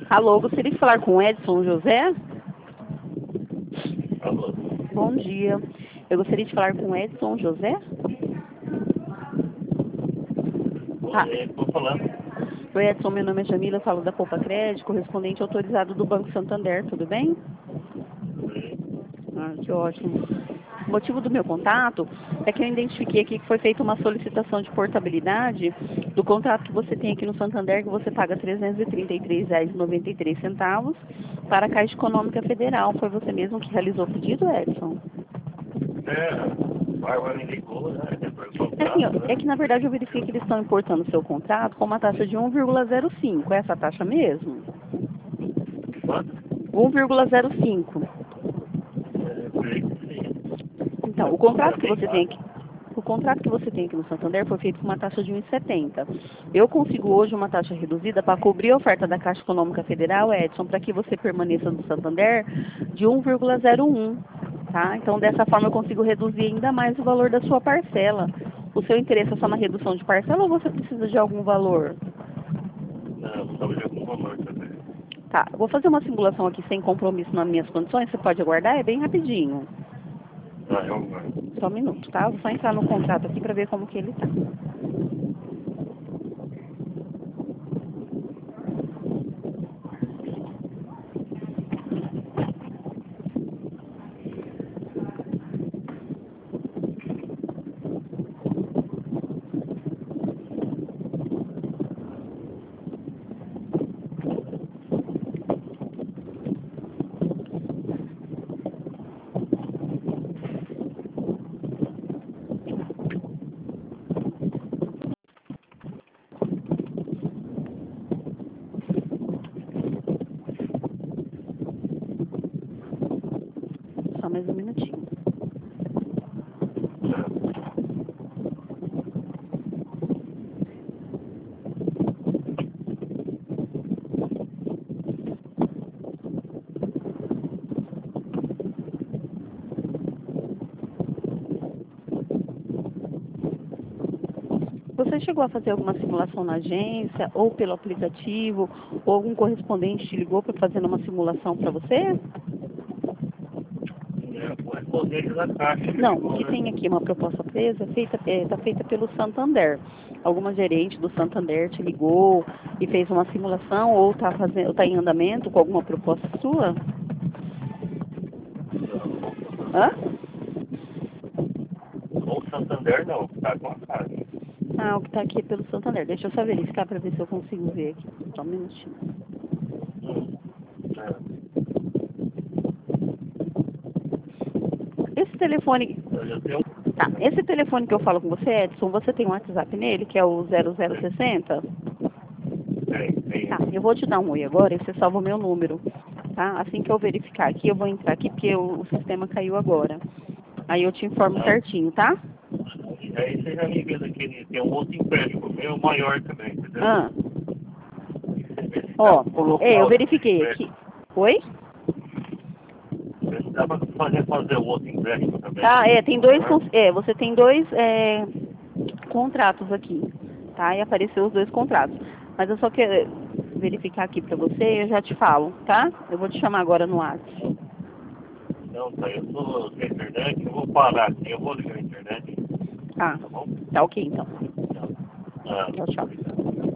Alô, gostaria de falar com o Edson José? Alô? Bom dia. Eu gostaria de falar com o Edson José? Ah, Estou falando. oi Edson, meu nome é Jamila, eu falo da Poupa Crédito, correspondente autorizado do Banco Santander, tudo bem? Ah, que ótimo. O motivo do meu contato é que eu identifiquei aqui que foi feita uma solicitação de portabilidade do contrato que você tem aqui no Santander, que você paga R$ 333,93 para a Caixa Econômica Federal. Foi você mesmo que realizou o pedido, Edson? A Bárbara me ligou, né? Depois do É, assim, contrato, é que né? na verdade eu verifiquei que eles estão importando o seu contrato com uma taxa de 1,05. É essa a taxa mesmo? Quanto? 1,05. Creio que sim. Então, É bem baixo. o contrato que você tem aqui no Santander foi feito com uma taxa de 1,70. Eu consigo hoje uma taxa reduzida para cobrir a oferta da Caixa Econômica Federal, Edson, para que você permaneça no Santander de 1,01. Tá? Então, dessa forma eu consigo reduzir ainda mais o valor da sua parcela. O seu interesse é só na redução de parcela ou você precisa de algum valor? Não, estava de algum valor também. Tá, eu vou fazer uma simulação aqui sem compromisso nas minhas condições. Você pode aguardar? É bem rapidinho. É um valor. Só um minuto, tá? Eu vou só entrar no contrato aqui para ver como que ele tá. Só mais um minutinho. Você chegou a fazer alguma simulação na agência, ou pelo aplicativo, ou algum correspondente te ligou para fazer uma simulação para você? O respondente da Caixa me Não, o ligou, que né? tem aqui uma proposta presa está feita pelo Santander. Alguma gerente do Santander te ligou e fez uma simulação ou está em andamento com alguma proposta sua? Hã? Com o Santander não, está com a Caixa. Ah, o que está aqui é pelo Santander. Deixa eu só verificar para ver se eu consigo ver aqui. Só um minutinho. Esse telefone, Eu tenho tá, esse telefone que eu falo com você, Edson, você tem um WhatsApp nele, que é o 0060? Tá, eu vou te dar um oi agora e você salva o meu número, tá? Assim que eu verificar aqui, eu vou entrar aqui porque o sistema caiu agora. Aí eu te informo certinho, tá? E aí você já me vê daquele, tem um outro empréstimo meu maior também, entendeu? Ah, Dá ó, para eu colocar o verifiquei aqui. empréstimo. Oi? Dá para fazer o outro empréstimo também. Tá, tem dois, Maior. você tem dois contratos aqui, tá? E apareceu os dois contratos. Mas eu só quero verificar aqui pra você e eu já te falo, tá? Eu vou te chamar agora no WhatsApp. Não, tá, eu tô sem internet, eu vou parar aqui, eu vou ligar a internet, Ah, tá bom? tá ok então. Ah, Tchau, tchau.